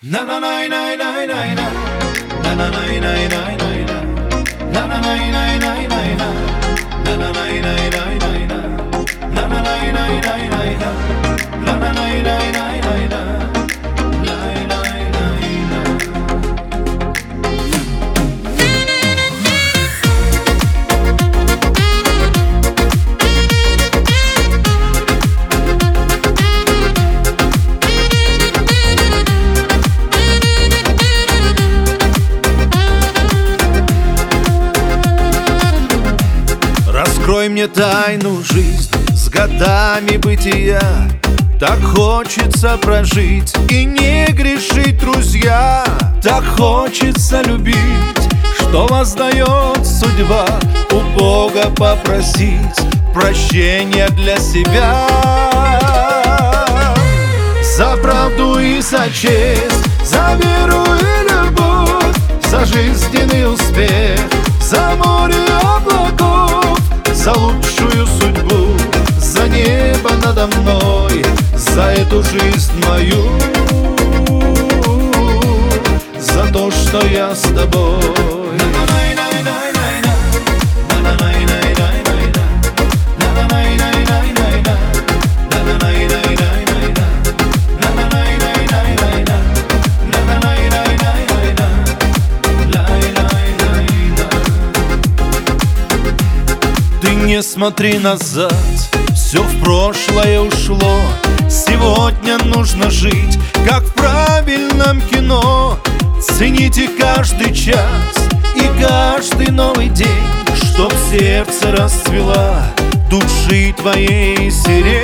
Раскрой мне тайну жизни с годами бытия. Так хочется прожить и не грешить, друзья. Так хочется любить, что воздает судьба. У Бога попросить прощения для себя. За правду и за честь, за веру и любовь, за жизненный успех, за море облаков, за лучшую судьбу, за небо надо мной, за эту жизнь мою, за то, что я с тобой. Не смотри назад, все в прошлое ушло. Сегодня нужно жить, как в правильном кино. Цените каждый час и каждый новый день, чтоб сердце расцвела души твоей сирень.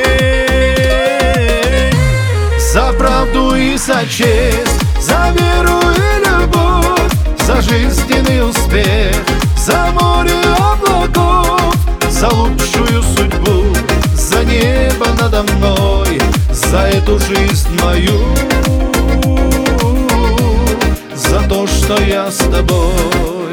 За правду и за честь, за веру и любовь, за жизненный успех, за море облаков, за лучшую судьбу, за небо надо мной, за эту жизнь мою, за то, что я с тобой.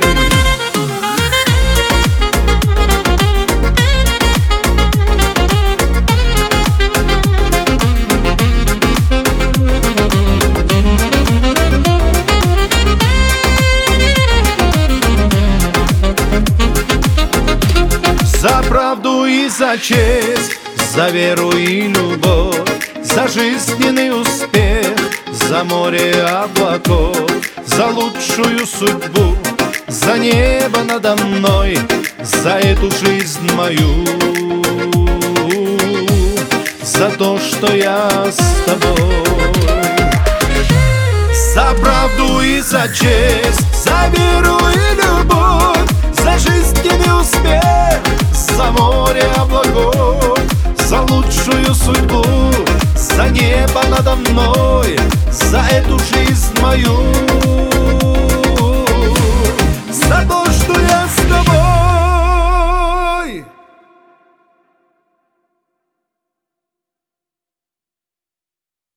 За правду и за честь, за веру и любовь, за жизненный успех, за море облаков, за лучшую судьбу, за небо надо мной, за эту жизнь мою, за то, что я с тобой. За правду и за честь, за веру и любовь, за жизненный успех, за море облаков, за лучшую судьбу, за небо надо мной, за эту жизнь мою,